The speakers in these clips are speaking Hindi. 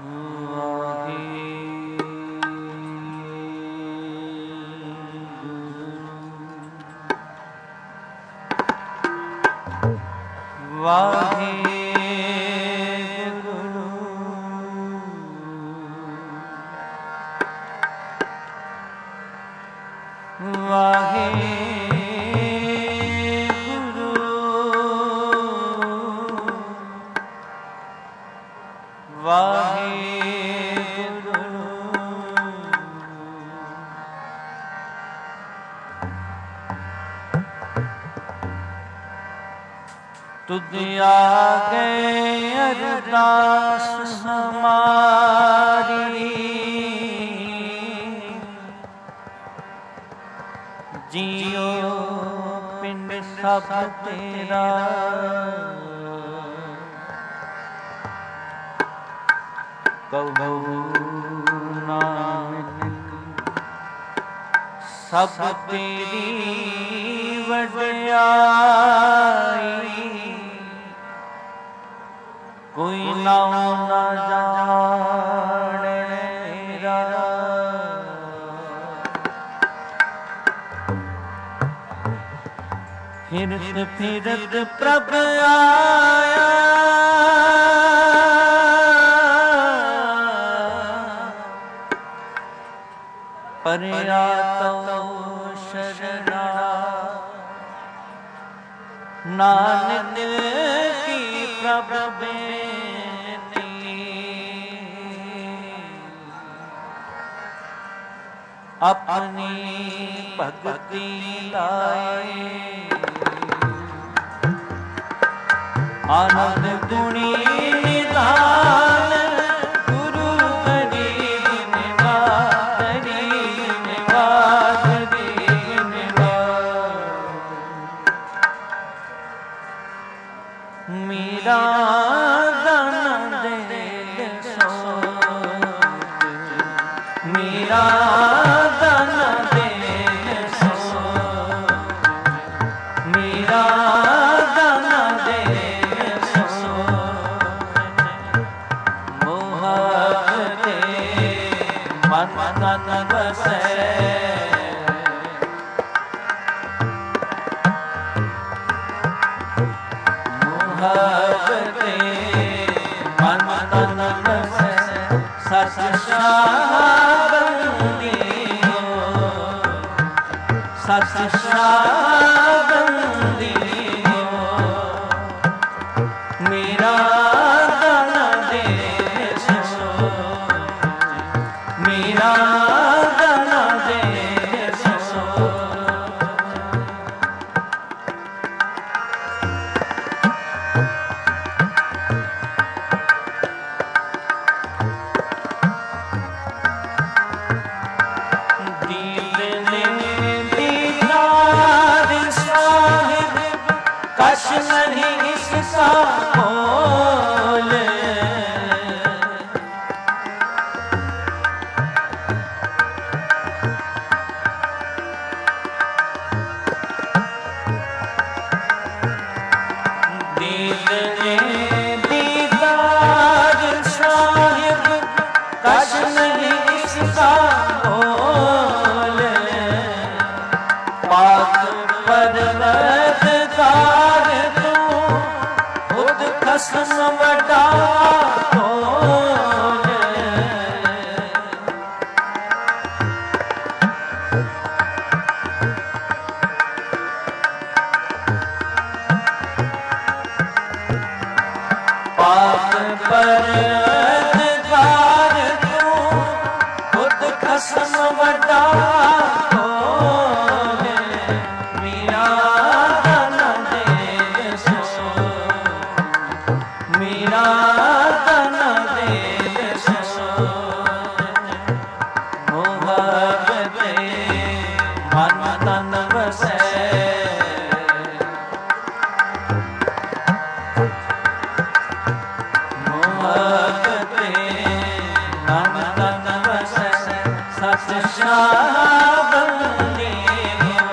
तुझ आगे अरदास हमारी, जियो पिंड सब तेरा, कबू नानक सब तेरी वड्याई, कोई नाम न जाने मेरा। फिरत फिरत प्रभ आया, परया तो शरणा, नानक की प्रभ अपनी भक्ति लाए, आनंद गुणी निधान, गुरु गरीब निवास, गरीब निवास, गरीब निवास। मीरा दान दे सो, मीरा मेरा दाना दे सो, मेरा दाना दे सो। कश नहीं इसका मोल, दीदार साहिब कश नहीं इसका मोल, पाक परवरदिगार कसम वडा खोल, पाक परवरदिगार तू खुद कसम वडा खोल, मेरा दाना दे सो, मेरा दाना दे सो। मोहब्बत मन तन बसे, मोहब्बत मन तन बसे, सत शाबंदी हो,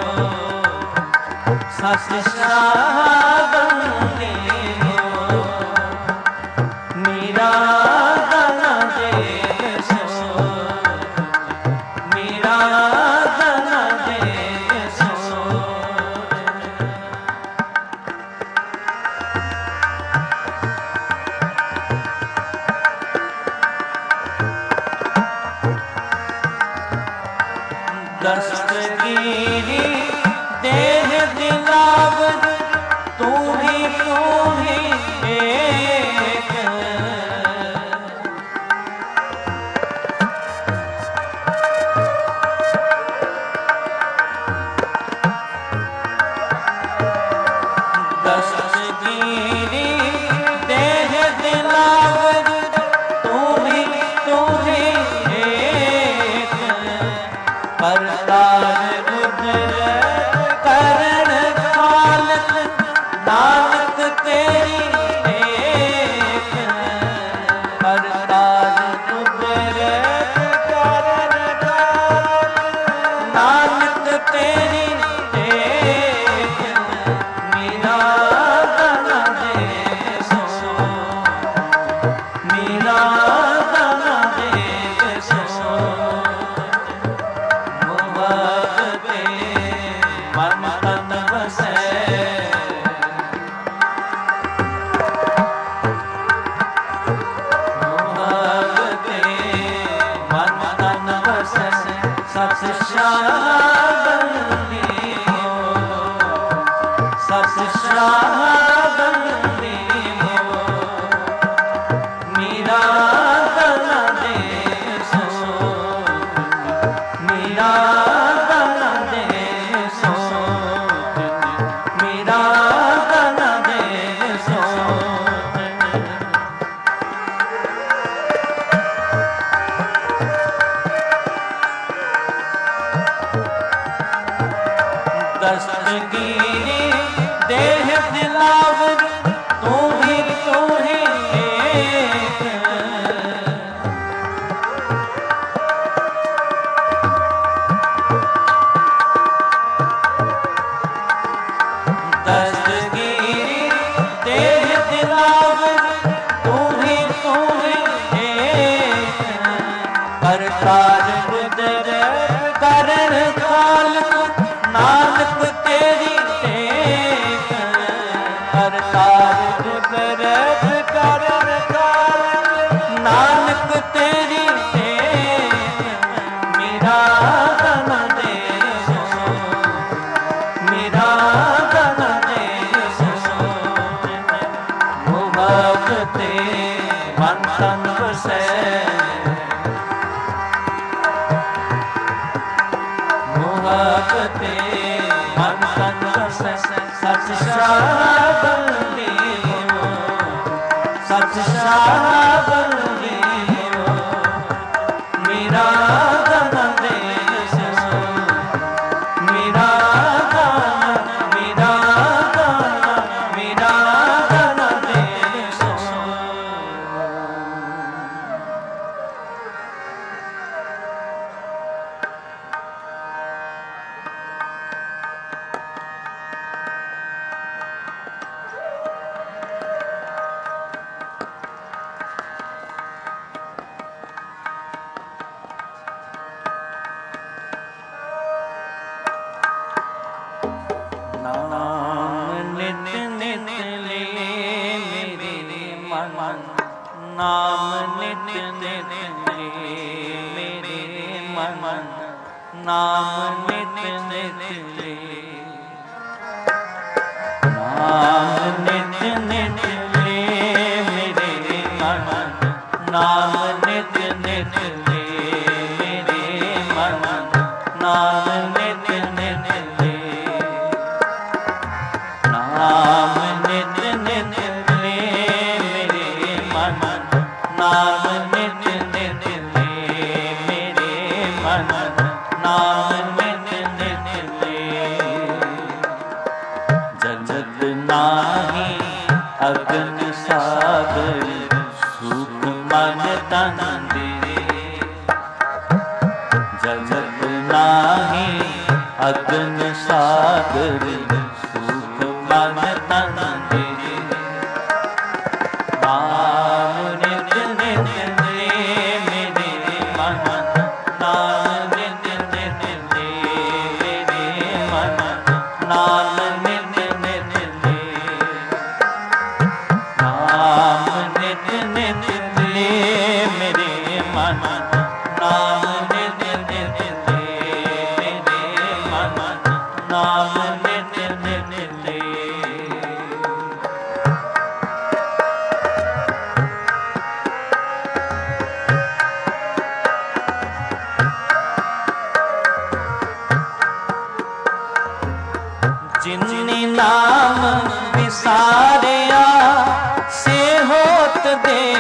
सत शाबंदी हो, मेरा दाना दे दस्तगीरी देह दिलावर तू ही एक। दस्तगीरी देह दिलावर तू ही एक। करतार कुदरत करण खालक नानक तेरी एक। करतार कुदरत करण खालक नानक तेरी एक। मीरा दाना दे सो, मीरा दाना दे सो। मन तन बसे मन तन बसे सत शाबंदी हो, सत शाबंदी हो। मीरा दाना दे सो, मीरा दाना दे सो, मीरा दाना दे सो। दस्तगीरी देह दिलावर तू ही एक। दस्तगीरी देह दिलावर तू ही एक। करतार कुदरत करण खालक नानक तेरी टेक। करतार कुदरत करण खालक नानक तेरी टेक। मीरा दाना दे सो, मीरा दाना दे सो। वो भगते मन तन बसे, भगते मन तन बसे सत शाबंदी हो, सत शाबंदी हो। मीरा दाना दे सो, मीरा दाना, मीरा दाना, मीरा दाना दे सो। नाम नित नित ले मेरे मन, नाम नित नित ले मेरे मन। नाम नित नित ले, नाम नित नित ले मेरे मन। नाम नित नित ले मेरे मन। नाम नित नित ले, नाम नित नित ले मेरे मन। नाम नित नित ले मेरे मन। नाम नित नित ले। जगत नाही अगन सागर सुख मन तन दे। जगत नाही अगन सागर सुख मन तन दे। नाम नित नित ले मेरे मन। नाम नित नित ले मेरे मन। नाम नित नित ले, नाम नित नित ले मेरे मन। नाम नित नित ले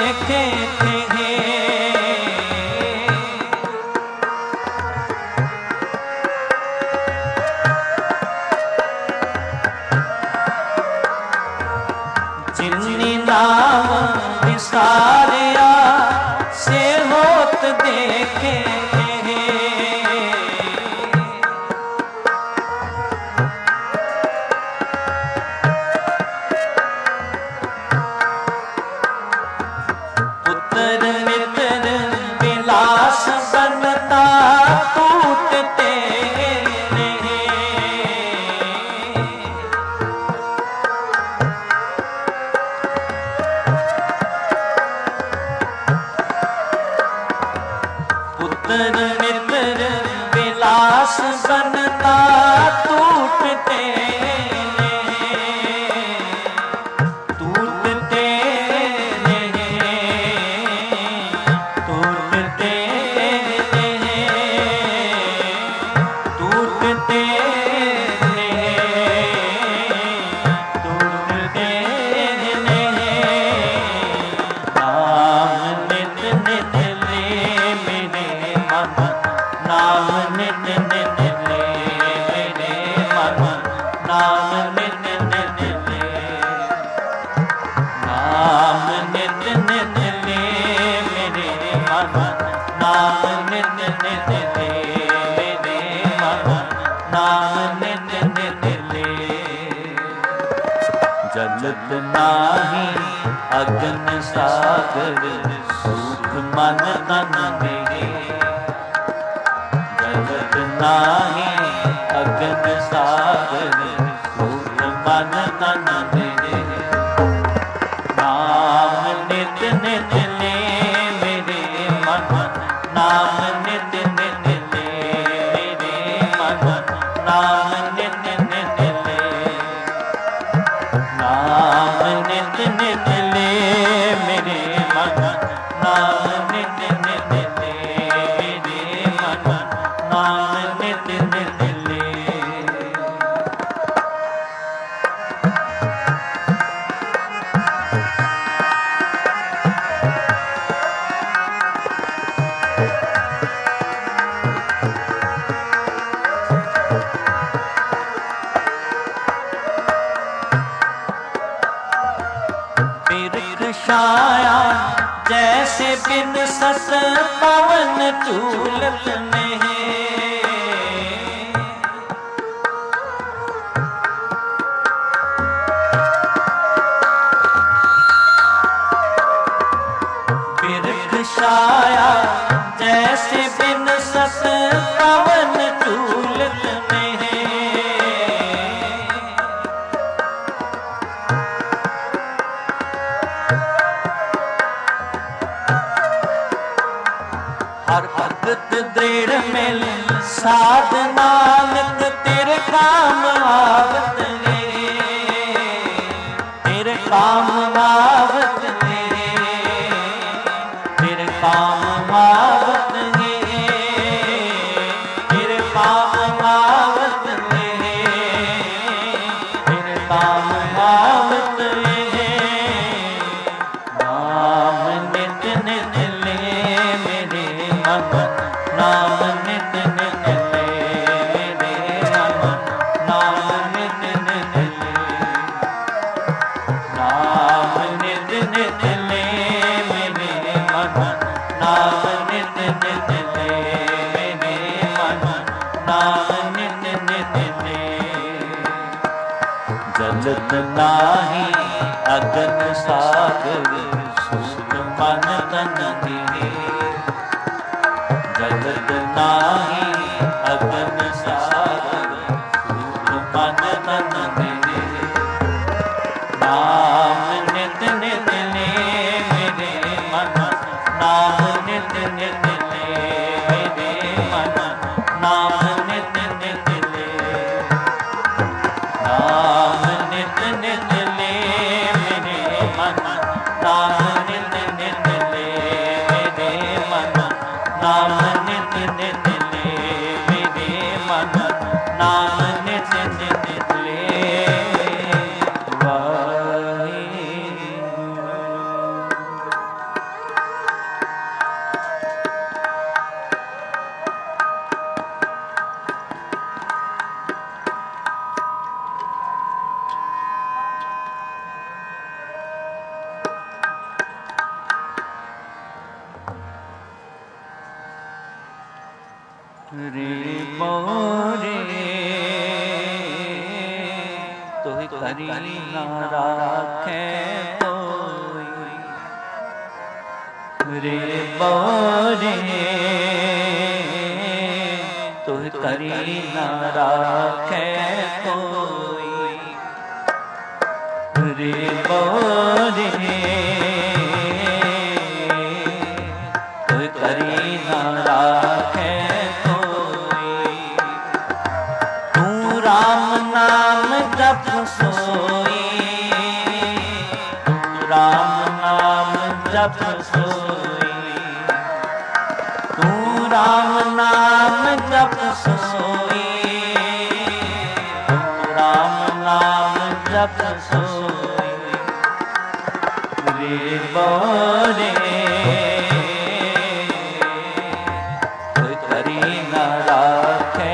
देखे थे। जिन्नी नाम विसारिया से होत देखे थे। पुत्र मित्र विलास बनता टूटते रहे। पुत्र मित्र विलास बनता टूटते टूटते टूटते टूटते टूटते नाम नित नित ले मेरे मन, नाम नित नित ले मेरे मन, नाम नित नित ले, नाम नित नित ले मेरे मन, नाम नित नित ले मेरे मन, नाम नित नित ले। जलत नाही अगन सागर सुख मन तन दे। जलत नाही अगन सागर सुख मन तन दे। नाम नित नित ले मेरे मन, नाम नित नित ले मेरे मन, नाम नित नित ले, नाम नित नित ले मेरे मन, नाम नित नित ले मेरे मन, नाम नित नित ले। बिरख छाया जैसे बिन सत पवन चूलत नहीं। बिरख छाया जैसे बिन सत पवन चूलत नहीं। हर भगत दृढ़ मिल साध नानक तेरे काम आवत रे। तेरे काम आवत रे। तेरे काम आवत रे। तेरे काम आवत रे। तेरे काम आवत रे। नाम नित नित ले मेरे मन, नाम नित नित ले मेरे मन, नाम नित नित ले, नाम नित नित ले मेरे मन, नाम नित नित ले मेरे मन, नाम नित नित ले। जलत नाही अगन सागर सुख मन तन दे। जलत नाही अगन सागर सुख मन तन दे। नाम नित नित ले मेरे मन, नाम नित नित ले मेरे मन, नाम नित नित ले, नाम नित नित ले मेरे मन, नाम नित नित ले मेरे मन, नाम नित नित ले मेरे मन, रे मोरे तो करी ना राखे कोई रे मोरे तो करी ना राखे कोई रे मोरे तो करी ना राखे राम नाम जप सोई राम नाम जप सोई तू राम नाम जप सोई राम नाम जप सोई रे बोरे कोई करी ना राखे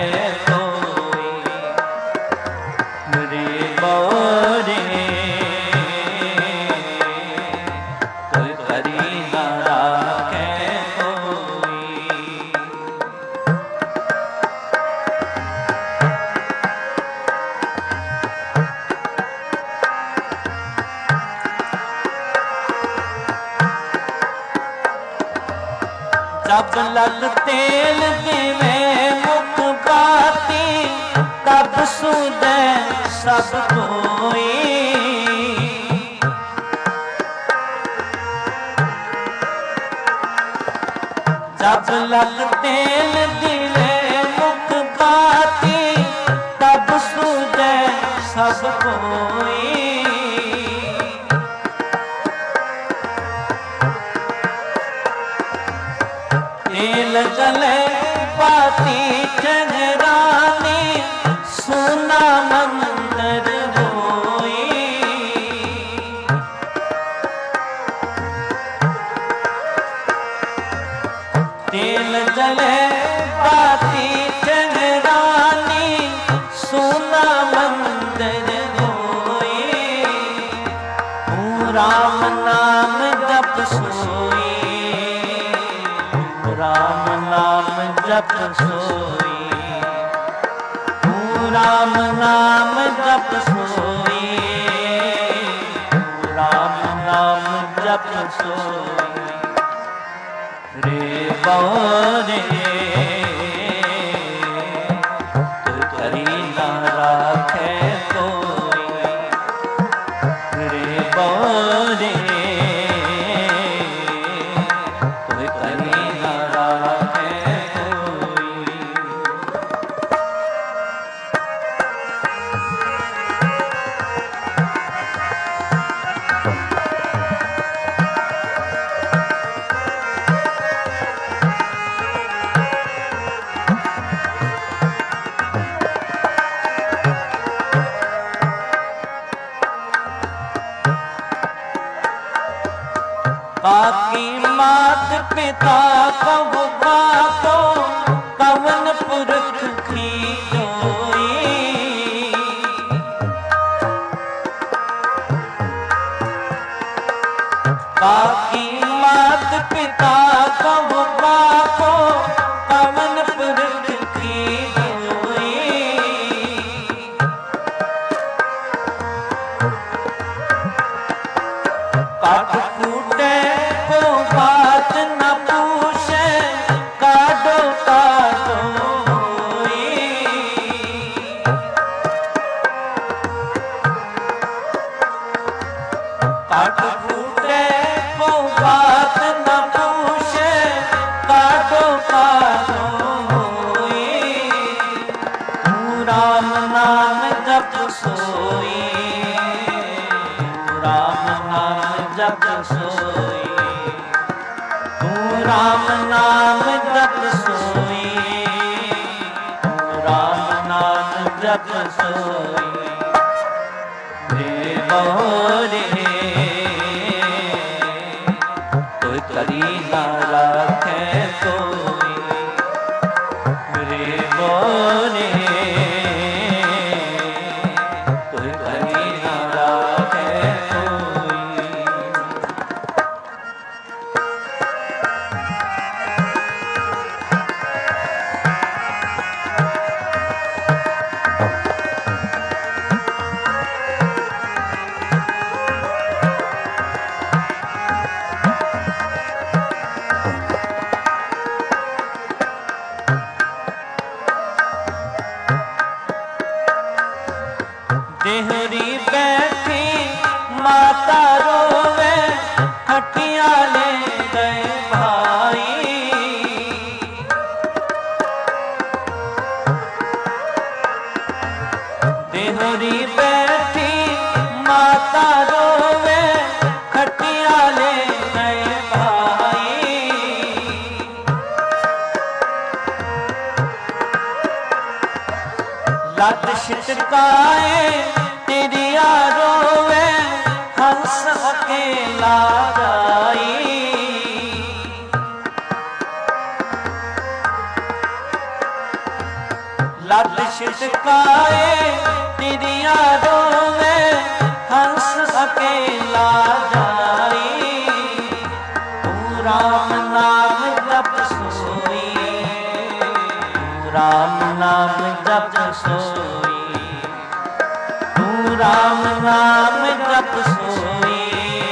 जब लग तेल दिवे मुख बाती तब सुदे सब कोई जब लग तेल दिवे मुख बाती तब सुदे सब कोई तेल जले पाती चंद्रानी सोना मंदिर होई तेल जले पाती चंद्रानी सोना मंदिर होई राम नाम जप सोई राम नाम जप सोई तू राम नाम जप सोई राम नाम जप सोई रे बोरे तो करी ना राखे कोई रे बोरे बाकी मात पिता कब बाको कवन पुरख की जोई बाकी मात पिता कब बाको कवन पुरख की जोई काट फूटे को बात न पूछे काटो काटो काट फूटे को बात न पूछे काटो काटो राम नाम जप सोई राम नाम जप सोई तू राम नाम जप सोई राम नाम जप सोई रे बोरे कोई करी ना राखे कोई रे बोरे कोई करी ना राखे कोई गाए तिरिया रोवे हंस अकेला जाई। लद छिटकाए तिरिया रोवे हंस अकेला जाई। तू राम नाम जप सोई, राम नाम जप सोई, तू राम नाम जप सोई,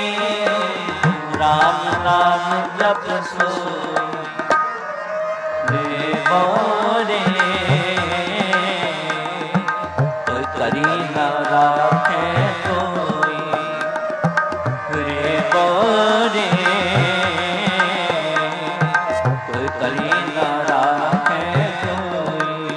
राम नाम जप सोई। रे बोरे कोई करी न राखे कोई, रे बोरे कोई करी न राखे कोई।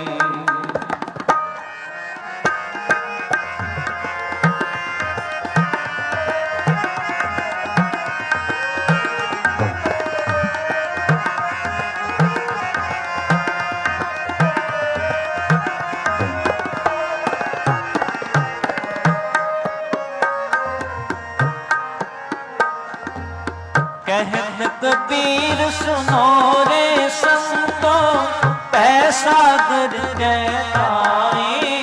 कहत कबीर सुनो रे संतो, पैसा गुर आई।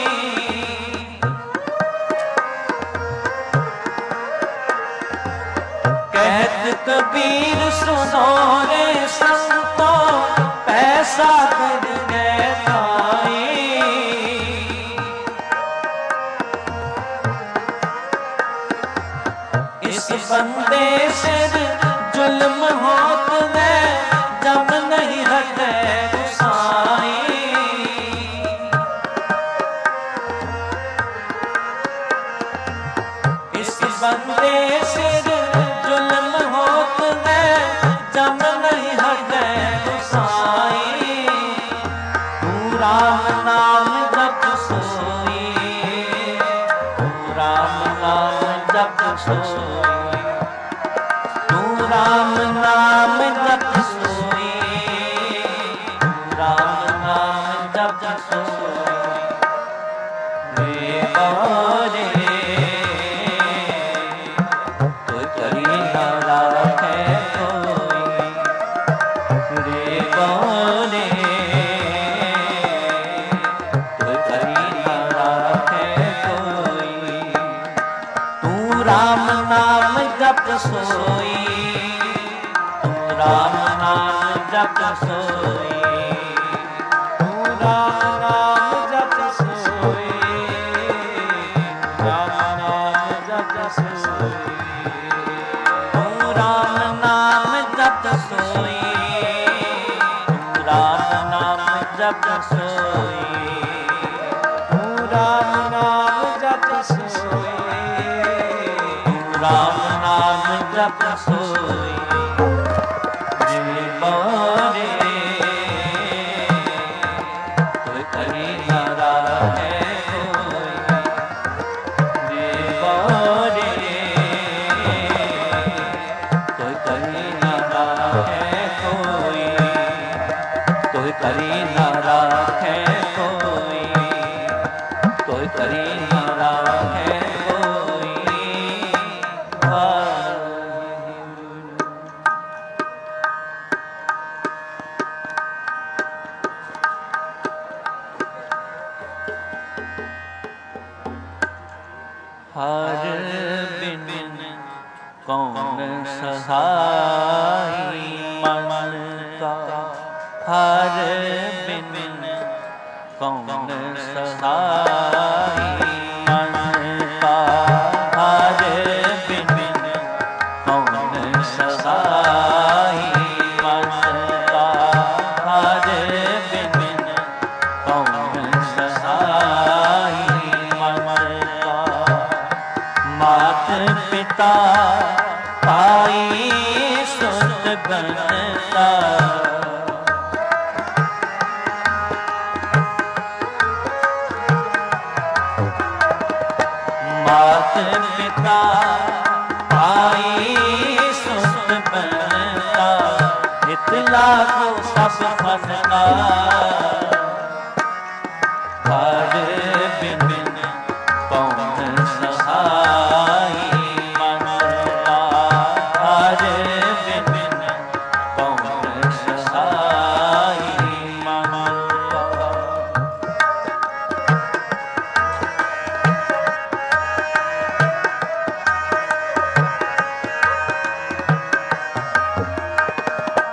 कहत कबीर सुनो रे संतो, पैसा गुर आई। इस बंदे सिर जुल्म होत में जब नहीं हटे गुसाई। इस बंदे सिर जुल्म होत में जब नहीं हटे गुसाई। तू राम नाम जप सोई, तू राम नाम जप सोई, राम नाम जप सोई, राम नाम जप सोई। रे बोरे कोई करी न राखे कोई, रे बोरे कोई करी न राखे कोई। तू राम नाम जप सोई, राम नाम जप सोई, तू राम नाम जप सोई, राम नाम जप सोई, तू राम नाम जप सोई, तू राम नाम जप सोई, तू राम नाम जप सोई, तू राम नाम जप सोई। बोरे कोई करी न राखे कोई, रे बोरे कोई करी न राखे कोई, कोई करी न राखे कोई, कोई करी न राखे कोई। हर बिन कौन सहाई मन का, हर बिन कौन सहाई मन का, हर बिन कौन सहाई मन का, हर बिन कौन सहाई मन का। मात पिता भाई सुत बनता, मात पिता भाई सुत बनता, इतना को सब बनता। हर बिन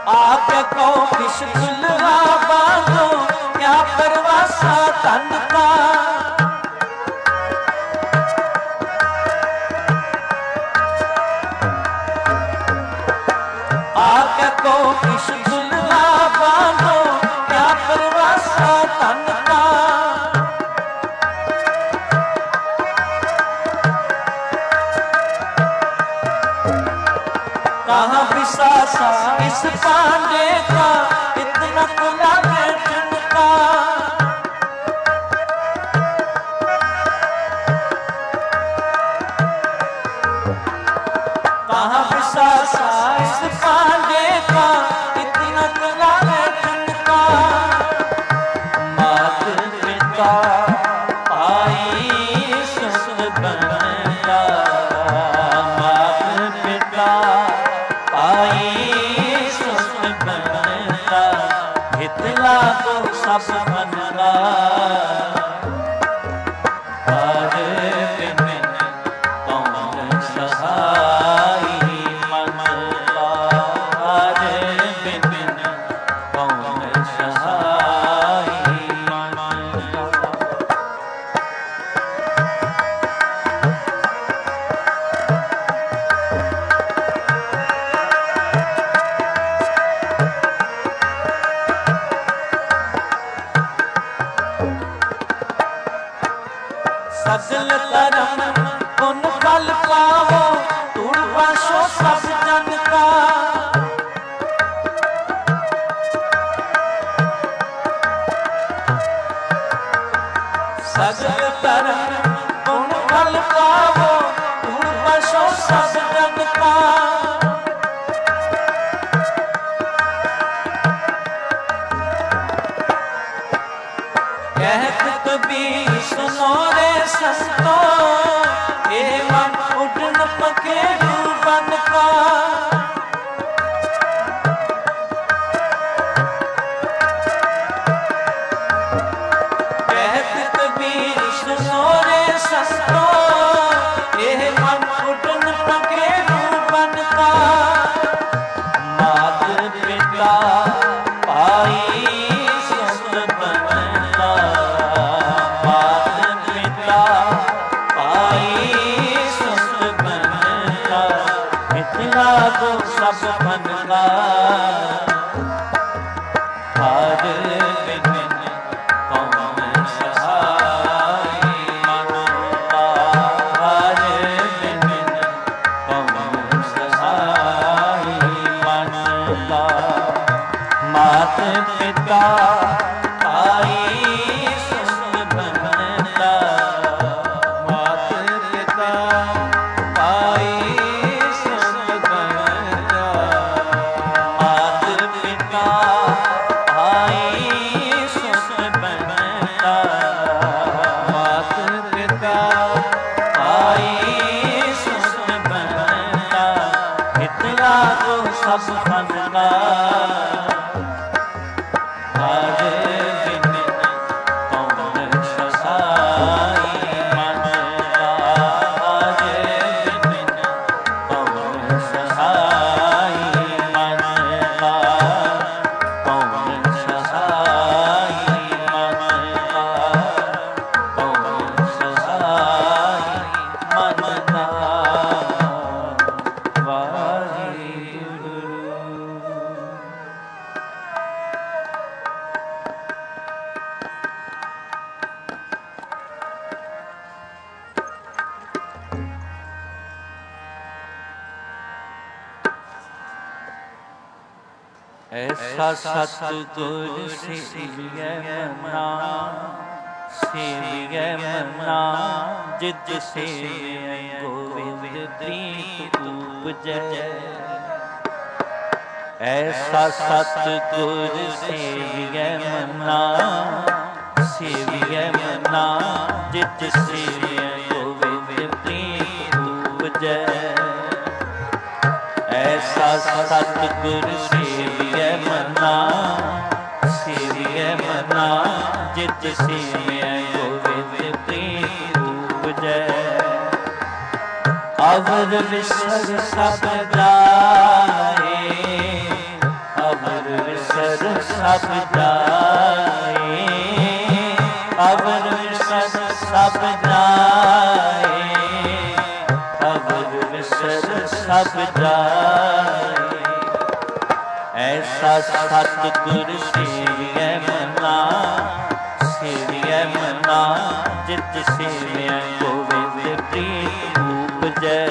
आके को किश दुल्हा बांधो क्या परवासा तन का। आके को किश दुल्हा बांधो क्या परवासा तन का। कहाँ विसासा इस पांडे का इतना तो लागे ठुमका। कहाँ विसासा इस पांडे का इतना तो लागे ठुमका। मात पिता पाई सुख बनता। मात पिता आई सुख बनता। हितला को सब बनता। हर बिन कौन सहाई मनला। हर बिन कौन सहाई मनला। सजल करम पुन फल पावो तूड़ वाशो सब जन का। सजल करम पुन फल पावो तूड़ वाशो सब जन का। कहत कबीर सुनो रे संतो ए मन उठन पके बन का। कहत कबीर सुनो रे संतो ए मन उठन पके बन का। मात पिता पाई सुख बनता। मात पिता पाई सुख बनता। इतना तो सब बनता। हर बिन कौन सहाई मनला। हर बिन कौन सहाई मनला। मात पिता पाई सुख बनता। मात पिता पाई सुख बनता। मात पिता पाई सुख बनता। मात पिता पाई सुख बनता। इतना तो सब बनता। हर बिन कौन सहाई मनला। हर बिन कौन सहाई मनला। कौन सहाई मनला। कौन सहाई मनला। वाहिगुरु। ऐसा सतगुर सेवियै मना। सेवियै मना जित सेवियै गोविंद प्रीत उपजै। ऐसा सतगुर सेवियै मना। सेवियै मना जित सेवियै गोविंद प्रीत उपजै। ऐसा सतगुर सेवियै मना। सेवियै मना जित सेवियै गोविंद प्रीत उपजै। अवर विसर सब जाए। विसर सब जाए, अवर विसर सब जाए, अवर विसर सब जाए। ऐसा सतगुर सेवियै मना, सेवियै मना, जित सेवियै गोविंद प्रीत उपजै।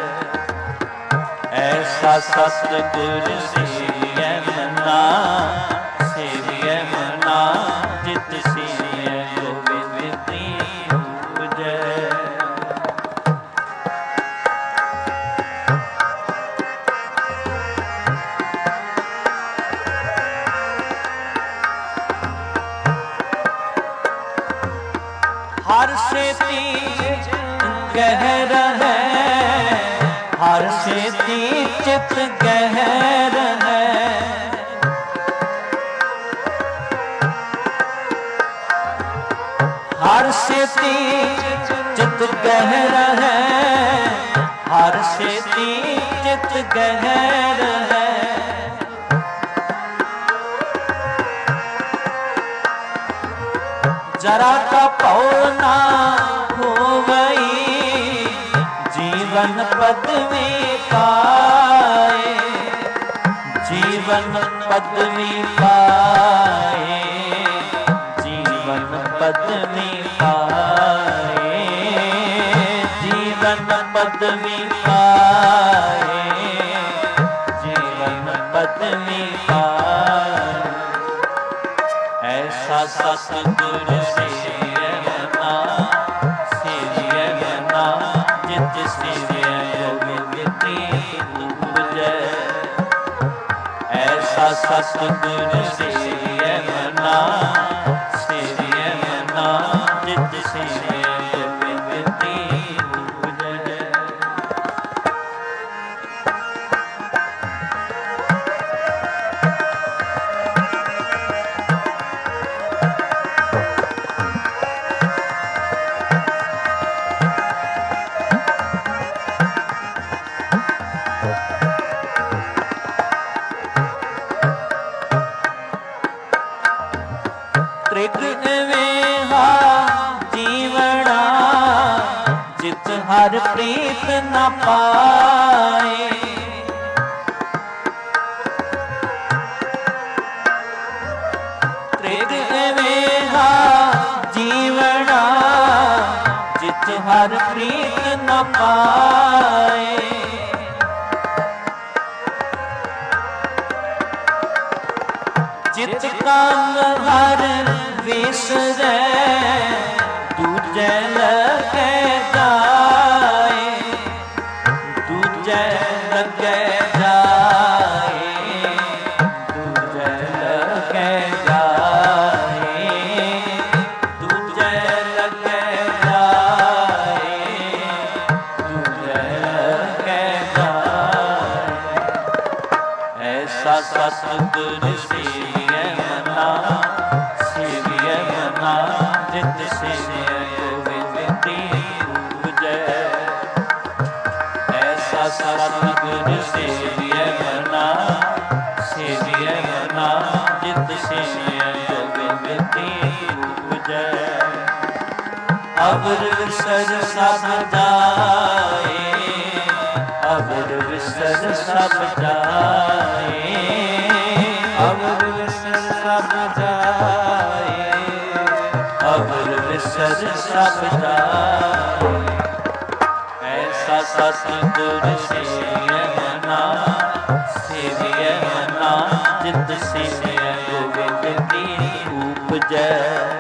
ऐसा सतगुर सेवियै मना, सेवियै मना, जित सेवियै गोविंद प्रीत उपजै। हर से तीज गहर है, हर से चित गहर है। हर से चित गहर है, हर से चित गहर है। जरा का पौना होवई, जीवन पदवी पाए, जीवन पदवी पाए, जीवन पदवी पाए, जीवन पदवी पाए, जीवन पदवी पाए। ऐसा सतगुर सेवियै मना, सेवियै मना, जित सेवियै गोविंद प्रीत उपजै। ऐसा सतगुर सेवियै मना, सेवियै मना, जित सेवियै गोविंद प्रीत उपजै। जीवना जित हर प्रीत न पाए। त्रिगवेहा जीवना जित हर प्रीत न पाए। जित काम हर विसरै दूजे लगे जाए, दूजे लगे जाए, दूजे लगे जाए, दूजे लगे जाए, दूजे लगे जाए। ऐसा सतगुर सेवियै मना, सेवियै मना, जित सेवियै गोविंद प्रीत उपजै। ऐसा सतगुर सेवियै मना, सेवियै मना, जित सेवियै गोविंद प्रीत उपजै। अवर विसर सब जाए, अवर विसर सब जाए, अवर विसर सब जाए, अवर विसर सब जाए। ऐसा सतगुर सेवियै मना, सेवियै मना, जित सेवियै गोविंद प्रीत उपजै।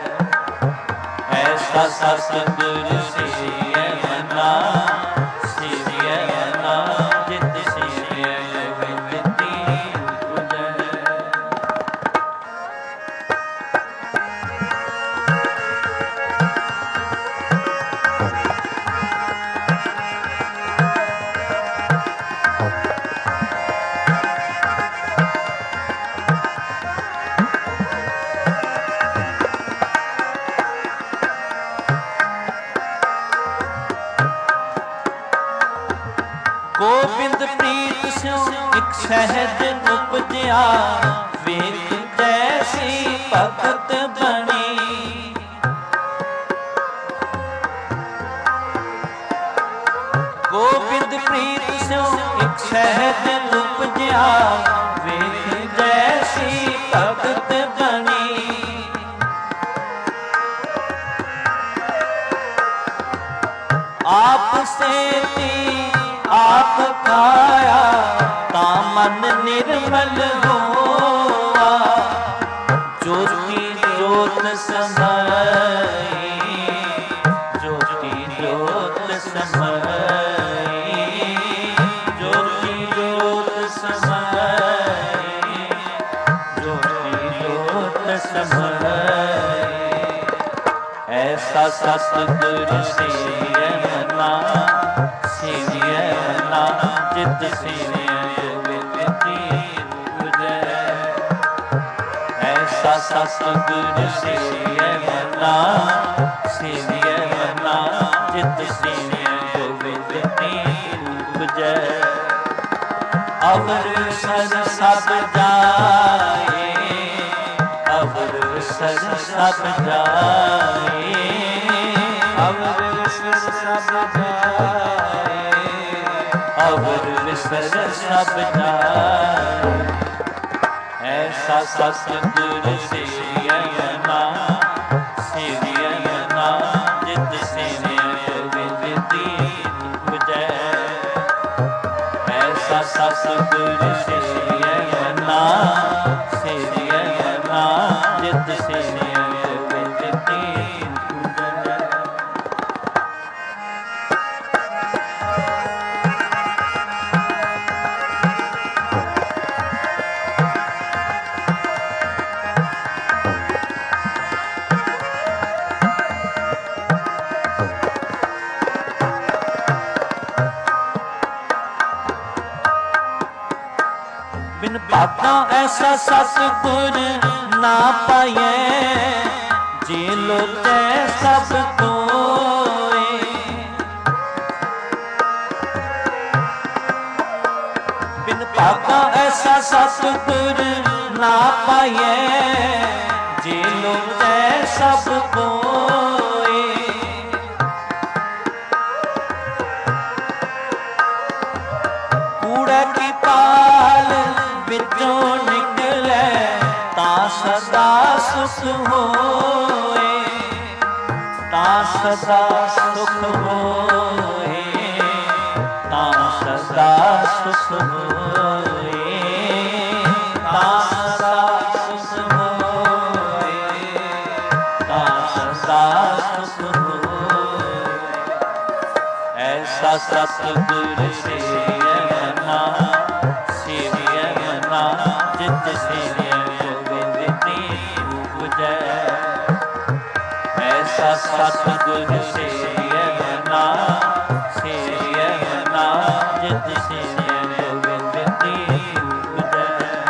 ऐसा सतगुर सेवियै मना, सेवियै मना, जित सेवियै गोविंद प्रीत उपजै। गोबिंद प्रीत स्यों एक सहज उपजया, वेख खाया ता मन निर्मल होवा। ज्योति ज्योत समाई, ज्योति ज्योत समाई, ज्योति ज्योत समाई, ज्योति ज्योत समाई। ऐसा सतगुरु सेविय मना, सेविय मना जित सेविय सतगुरु सेविय मना, सेविय मना जित सेविय गोविंद पूजै। अवर सर सब जाए, अवर सर सब जाए, अवर सर सब जाए, अवर सर सब जाए। ऐसा सतगुरु सेविय मना, सेविय मना जित सेविय गोविंद पूजै। ऐसा सतगुरु सेविय मना, सेविय मना जित सेविय गोविंद पूजै। बिन भागा ऐसा सतगुर ना पाए, जे लोचै सब कोय। बिन भागा ऐसा सतगुर ना पाए, जे लोचै सब कोय। कूड़े की पाल बिचों निकले ता सदा सुख होए, ता सदा सुख होए, ता सदा सुख होए, ता सदा सुख होए, ता सदा सुख होए। ऐसा सतगुरु सेविय मना, सेविय मना जित सेविय गोविंद पूजै। ऐसा सतगुरु सेविय मना, सेविय मना जित सेविय गोविंद पूजै।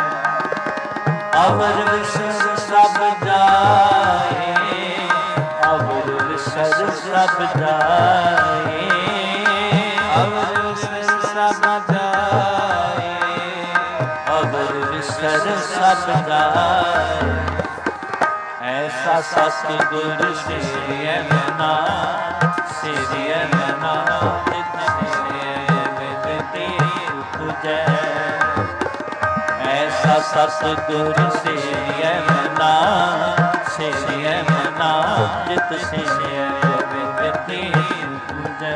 अवर विसर सब जाए, अवर विसर सब जाए, अवर विसर सब जाए, अवर विसर सब जाए। ऐसा सतगुरु सेविय मना, सेविय मना जित सेविय गोविंद पूजै। ऐसा सतगुरु सेविय मना, सेविय मना जित सेविय गोविंद पूजै।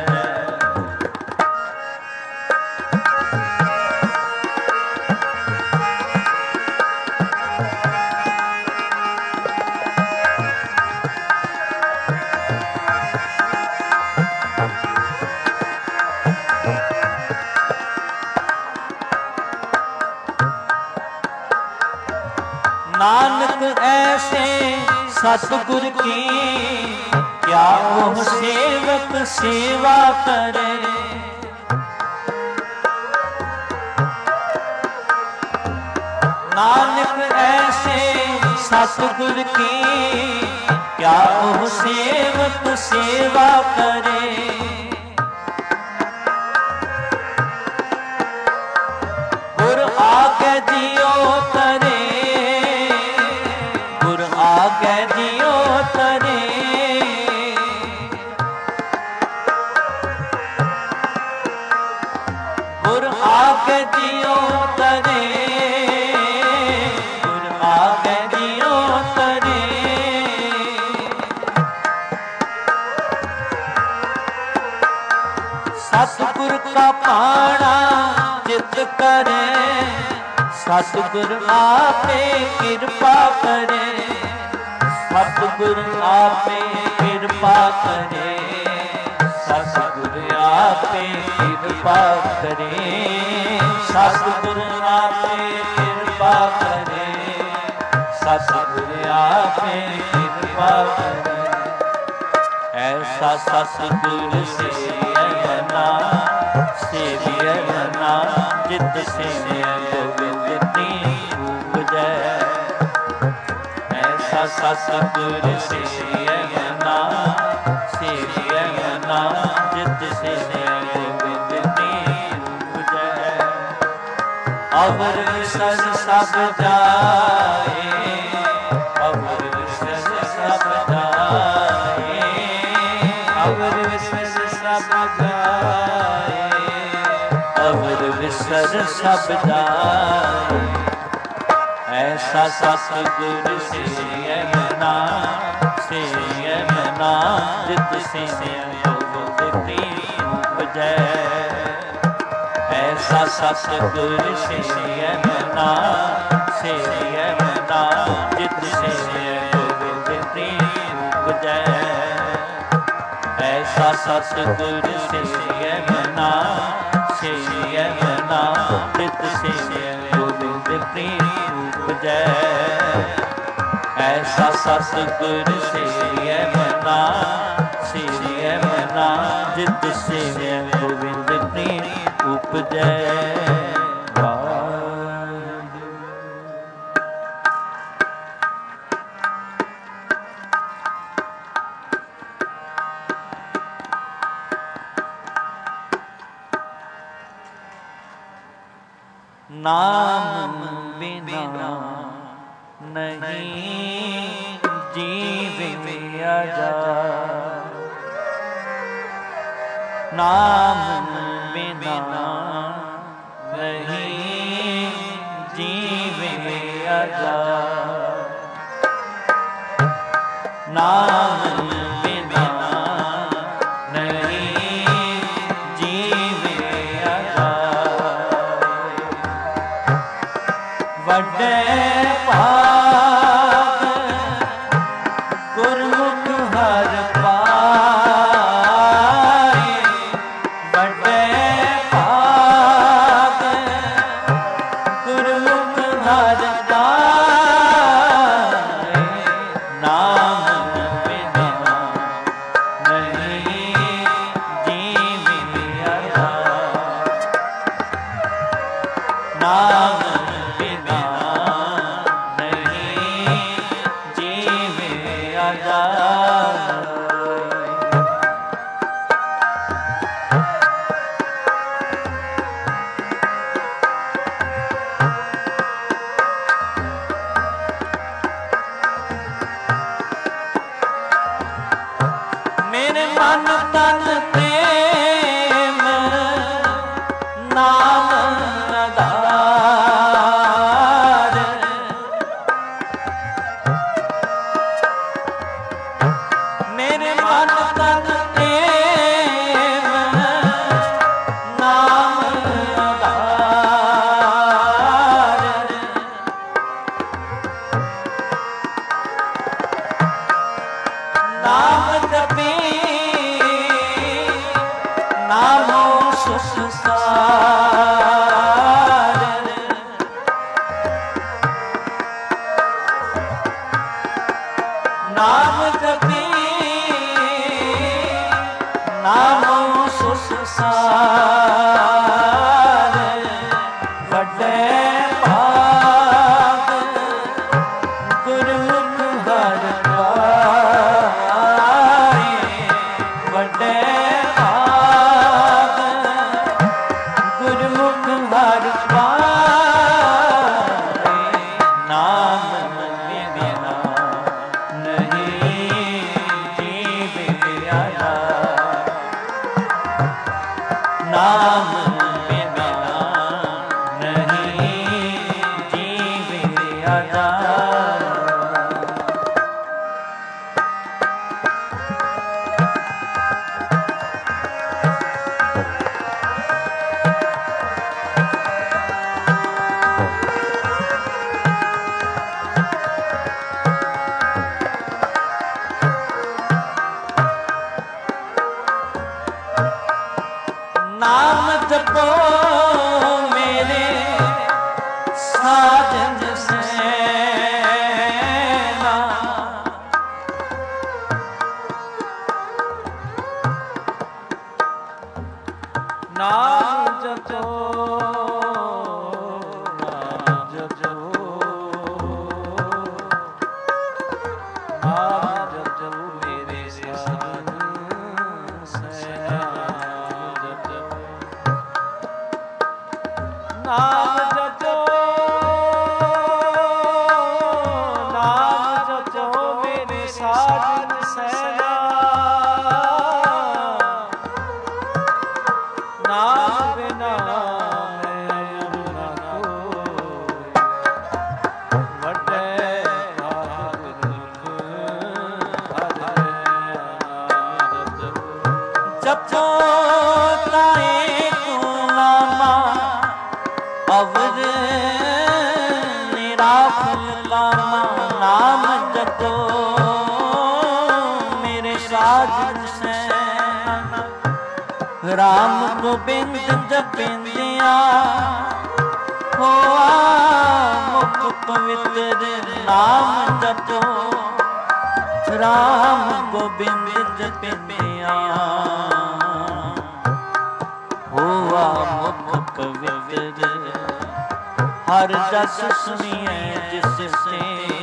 नानक ऐसे सतगुर की क्या ओह सेवक सेवा करे। नानक ऐसे सतगुर की क्या ओह सेवक सेवा करे। गुर आगे जियो करे, गुर आगे जियो करे। गुर आगे जियो करे, गुर आगे जियो करे। सतगुर का पाना चित करे, सतगुर आपे कृपा करे, सतगुर आपे कृपा करे, सतगुर आपे कृपा करे, सतगुर आपे कृपा करे, सतगुर आपे कृपा करे। ऐसा सतगुर सेवना सेवियना जित सेवे गोविंद प्रीत उपजै। ऐसा सतगुर सेवना सेवियना जित सेवे गोविंद प्रीत उपजै। अवर विसर सब जाए, अवर विसर सब जाए, अवर विसर सब जाए, अवर विसर सब जाए। ऐसा सतगुर सेवना सेवना जित सेवे गोविंद प्रीत उपजै। ऐसा सतगुर सेवना सेवना जित सेवे गोविंद प्रीत उपजै। ऐसा सतगुर सेवना सेवना जित सेवे गोविंद प्रीत उपजै। ऐसा सतगुर सेवना सेवना जित सेवे गोविंद प्रीत उपजै। नाम बिना नहीं जीविया जा, नाम बिना नहीं जीविया जा, नाम बिना नहीं जीविया जा। वड्डे भाग गुरमुख हर पाए, वड्डे भाग गुरमुख हर पाए। नाम बिना नहीं जीविया जा, नाम बिना नहीं जीविया जा। मेरे मन तन प्रेम नाम आधार, मेरे मन तन प्रेम नाम आधार। नाम जपी नामो सुख सार, नाम जपी नामो सुख सार। वड्डे भाग गुरमुख हर पाए, वड्डे भाग गुरमुख हर पाए। नाम बिना नहीं जीविया जा, नाम बिना नहीं जीविया जा। कामा नाम जपो मेरे साजन सैना। राम गोबिंद जपिंदिया होआ मुख पवित्र नाम जपो। राम गोबिंद जपिंदिया होआ मुख पवित्र। हर जस सुनिए जिससे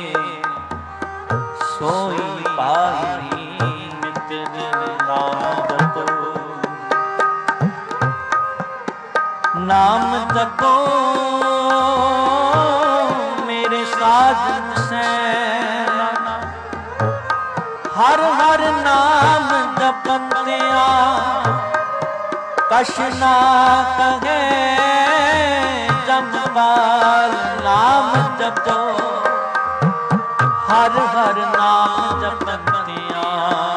सोई पाई मित्र। नाम जपो नाम जपो मेरे साजन सैना। हर हर नाम जपंदिया कछ ना कहे जमवाल। नाम जपो हर हर नाम जपंदिया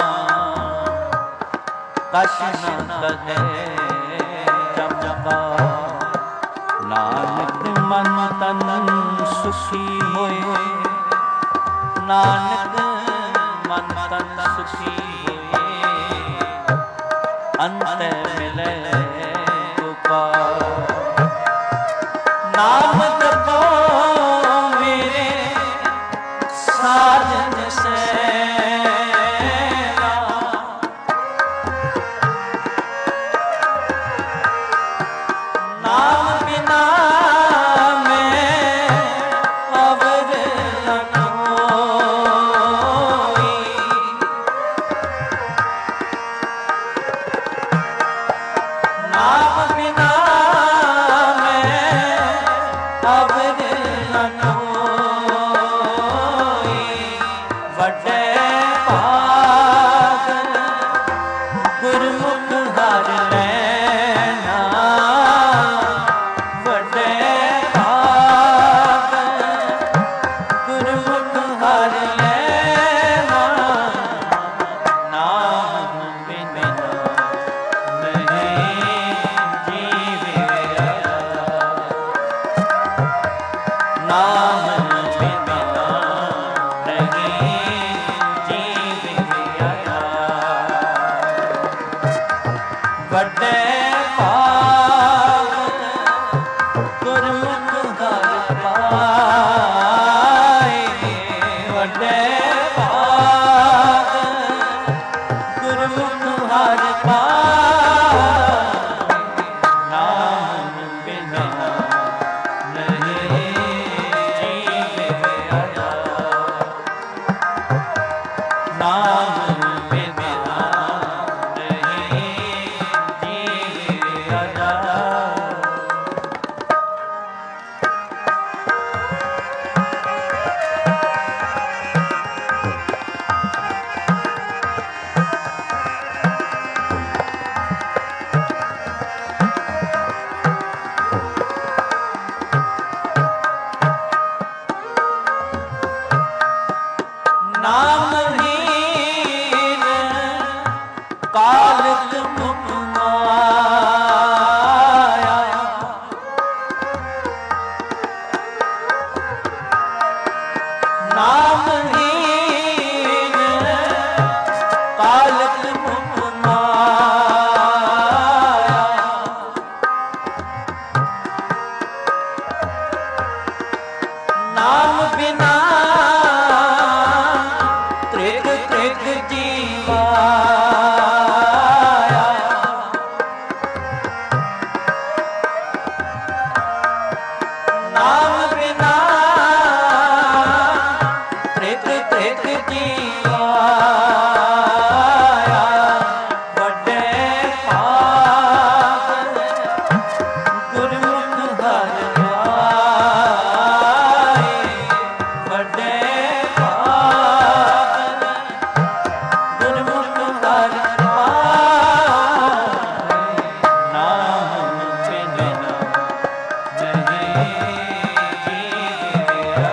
कछ ना कहे जमवाल। नानक मन तन सुखी होए। नानक मन तन सुखी होए। अंत मिले गोपाल। नाम जपो मेरे साजन सैना। नाम बिना मैं अवर न कोई। नाम बिना अवर न कोई। वड्डे भाग गुरमुख हर लैना। वड्डे भाग गुरमुख हर लैना। नाम बिना नहीं जीविया। नाम बिना नहीं जीविया। वड्डे भाग गुरमुख हर पाए। वड्डे भाग गुरमुख हर पाए। नाम बिना नहीं नाम बिना नहीं जीविया। नामहीन कालक मुख माया। नामहीन कालक मुख माया। नाम बिना त्रिग त्रिग जीवाया। नाम बिना त्रिग त्रिग जीवाया। वड्डे भाग गुरमुख हर पाए। वड्डे भाग गुरमुख हर पाए। नाम बिना नहीं जीविया।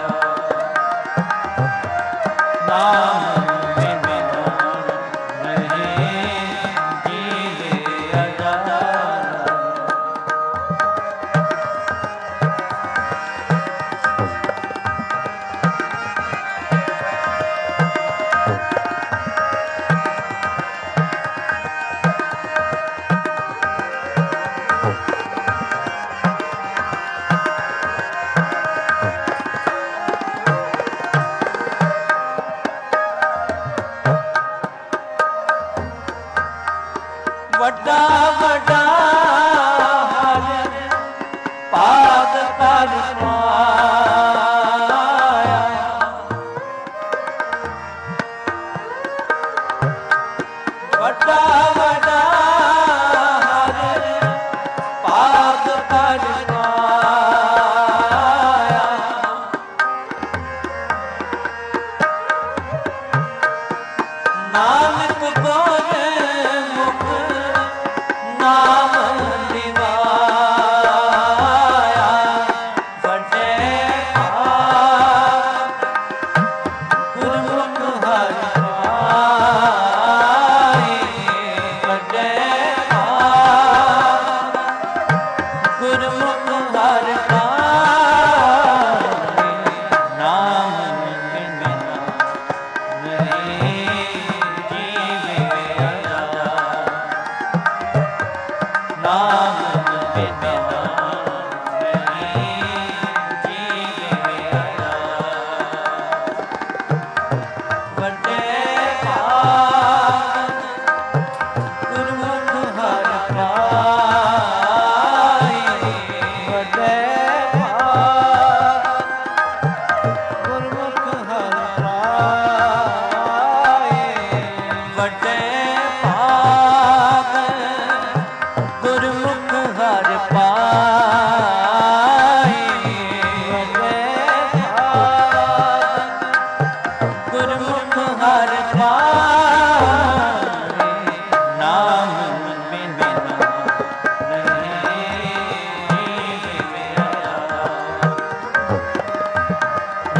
नाम बिना नहीं जीविया।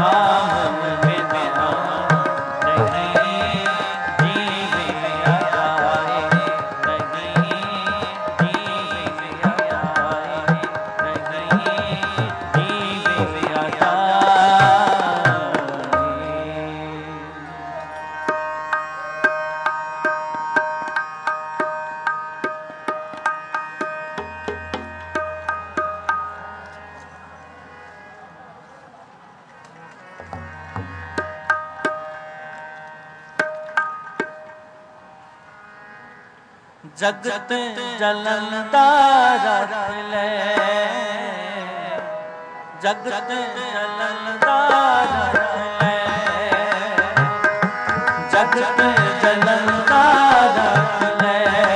जगत जलंदा रख ले, जगत जलंदा रख ले, जगत जलंदा रख ले,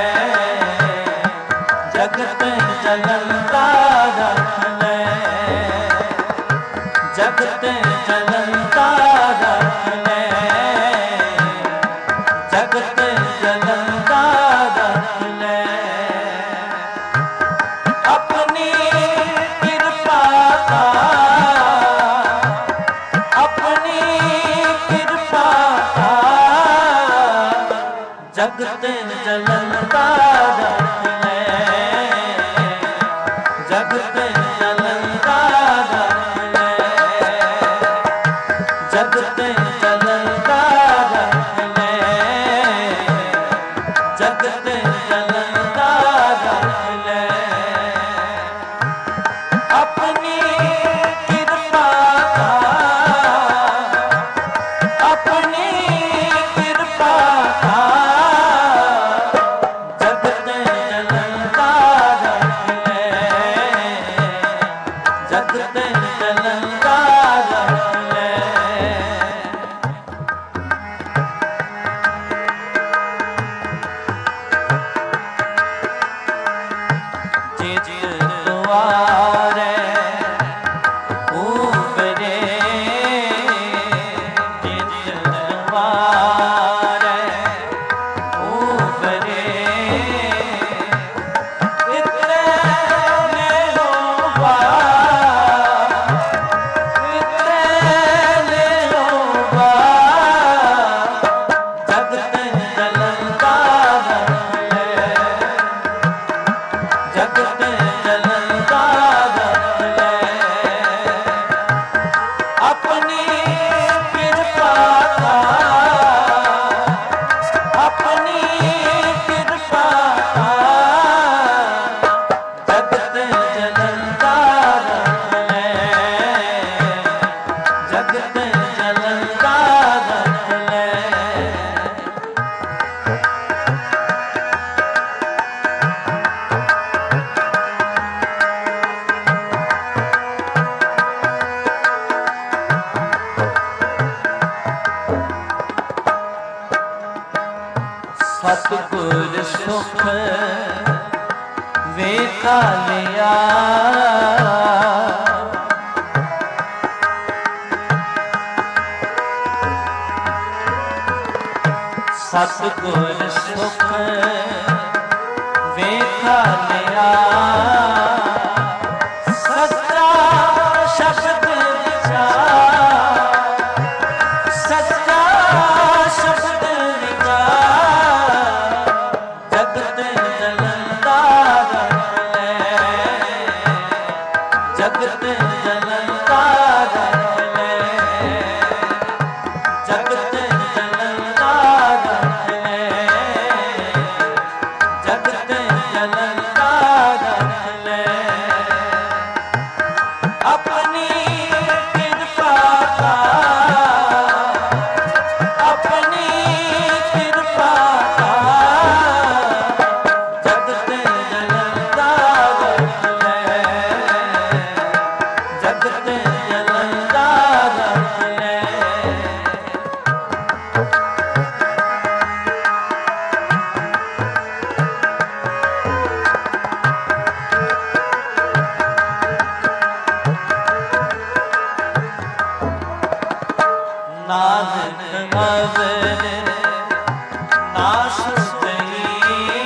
जगत जलंदा रख ले, जगत जलंदा रख ले, जगत जलंदा रख ले, अपनी कृपा का, अपनी कृपा का, जगत जलंदा रख ले, जगत जलंदा रख ले, जगत जलंदा रख ले, जगत जलंदा रख ले, अपनी कृपा का, अपनी कृपा का, जगत जलंदा रख ले, जगत जलंदा रख ले। जित द्वारे ऊपरे, जित द्वारे ऊपरे, इतने में होगा, इतने में होगा, जगत जलंदा रख ले, जगत जलंदा रख ले, अपनी कृपा का, अपनी कृपा का, जगत जलंदा रख ले, जगत जलंदा रख ले। सतगुर सुख वेखा लिया, सतगुर सुख वेखा लिया, सच्चा शब्द विचार, सच्चा शब्द विचार, जगत जलंदा रख ले, जगत जलंदा रख ले, जगत जलंदा रख ले, जगत जलंदा रख ले, अपनी कृपा का, अपनी कृपा का, जगत जलंदा रख ले, जगत जलंदा रख ले। नानक अवर नाश गई,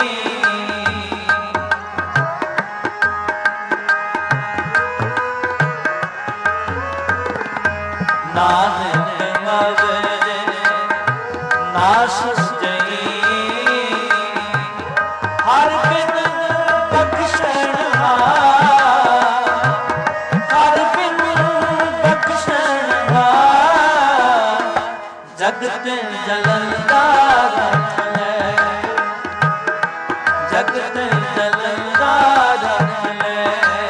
नानक अवरे नाश जई हर बिन बख्शण हर बिन बख्शण जगत जलंदा रख ले जगत जलंदा रख ले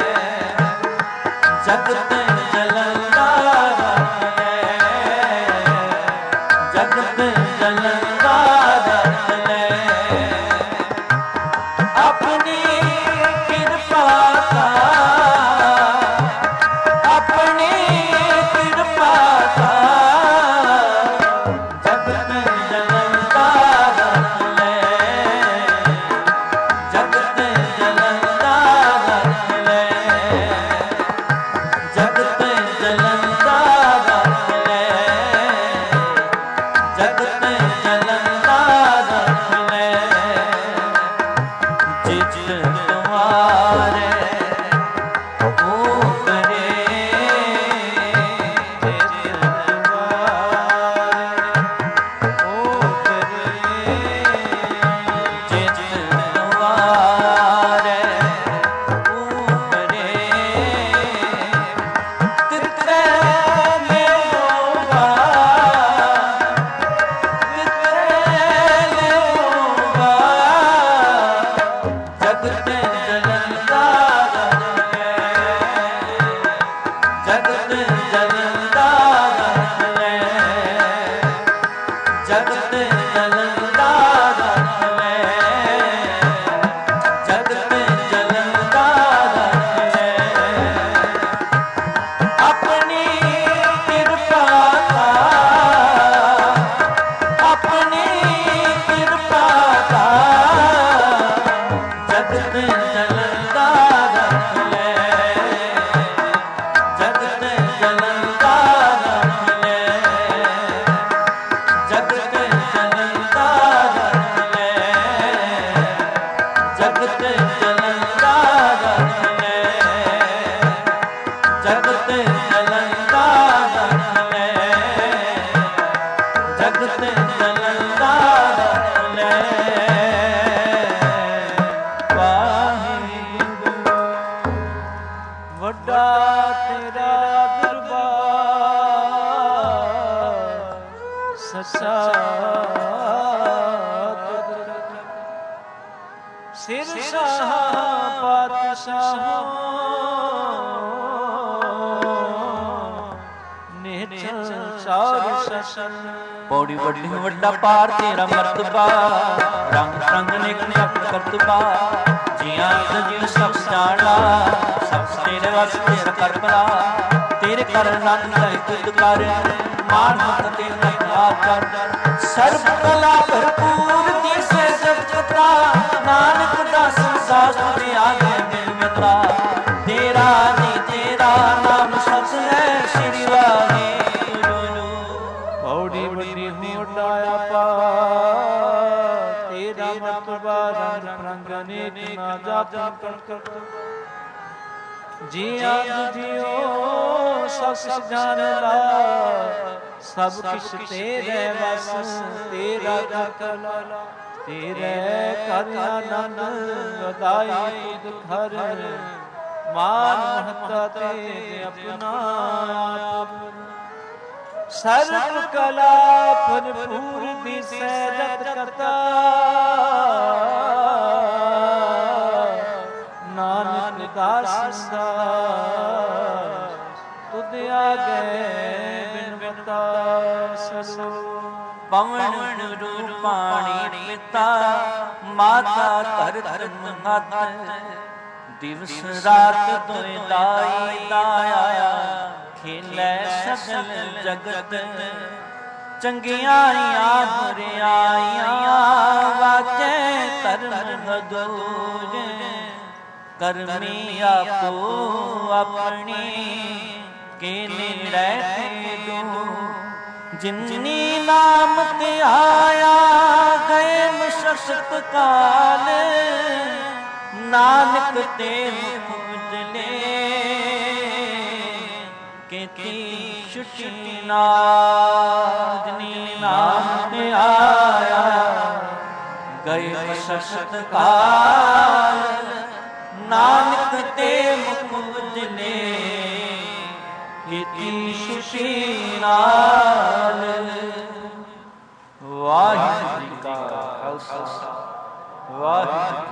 जगत जलंदा रख ले जगत जलंदा रख ले अपनी कृपा का अपनी कृपा का जगत जलंदा रख ले जगत जलंदा रख ले जगत जलंदा रख ले जगत जलंदा रख ले जित तुम्हारे ओ करे जित तुम्हारे ओ करे जित तुम्हारे ओ करे तितरे ले होगा तितरे ले होगा जगत जलंदा रख ले जगत जलंदा रख ले जगत जलंदा रख ले जगत जलंदा रख ले अपनी कृपा का अपनी कृपा का जगत जलंदा रख ले जगत जलंदा रख ले जगत जलंदा रख ले जगत जलंदा रख ले जगत जलंदा रख ले जगत जलंदा रख ले वाहिगुरू ਵੱਡਾ ਤੇਰਾ ਦਰਬਾਰ ਸੱਚਾ ਸਿਰ ਸ਼ਾਹ ਪਾਤਸ਼ਾਹ ਨਿਹਚਲ ਸਾਰ ਸਸ਼ਨ ਪੌੜੀ ਵੱਡੀ ਵੱਡਾ ਪਾਰ ਤੇਰਾ ਮਰਤਬਾ ਰੰਗ ਰੰਗ ਨਿਕ ਸਭ ਕਰਤਬਾ ਜੀਆਂ ਜੀਵ ਸਭ ਜਾਣਾ ਸਭ ਤੇਰੇ ਵਸ ਤੇਰਾ ਕਰ ਭਲਾ ਤੇਰੇ ਕਰ ਨੰਦ ਲੈ ਤੁਧ ਕਰ ਮਾਨ ਮਤ ਤੇਰਾ ਆਦਰ ਸਰਬ ਕਲਾ ਭਰਪੂਰ ਦਿਸੇ ਜਗਤਾ ਨਾਨਕ ਦਾਸ ਸਾਸ ਦੇ ਆਗੇ ਮਿਲ ਮਿਤਰਾ ਤੇਰਾ ਨੀ ਤੇਰਾ ਨਾਮ ਸਤ ਹੈ ਸ੍ਰੀ ਵਾਹਿਗੁਰੂ ਪੌੜੀ ਵੱਡੀ ਹੋਟਾ ਆਪਾ ਤੇਰਾ ਮਰਤਬਾ ਰੰਗ ਰੰਗ ਅਨੇਕ ਨਾ ਜਾਤ ਕਣ जी आज जियो सस जान ला सब किछ तेरे बस तेरा कला तेरे कर आनंद अदाई तुध घर मान महता तेरे अपना सर्व कला भरपूर दिसै जत करता नानक दास तुद आगे बिनवता ससो पवन रूपाणी पिता माता धर हाथ दिवस रात दोए दाई दाया खेलै सगल जगत चंगियाइयां बुरियाइयां वाजे धर्म हदूर करमी आपो अपनी के निड़ै दू जिन्नी नाम ते आया गए मशक्कत काल नानक ते मुख उजले के ਛੁੱਟੀ ਨਾਜਨੀ ਨਾਮ ਆਇਆ ਗਏ ਸਸ਼ਤ ਕਾਲ ਨਾਨਕ ਤੇ ਮੁਖ ਉਜਲੇ ਕੀਤੀ ਛੁੱਟੀ ਨਾਲ। ਵਾਹਿਗੁਰੂ ਜੀ ਕਾ ਖਾਲਸਾ ਵਾਹਿਗੁਰੂ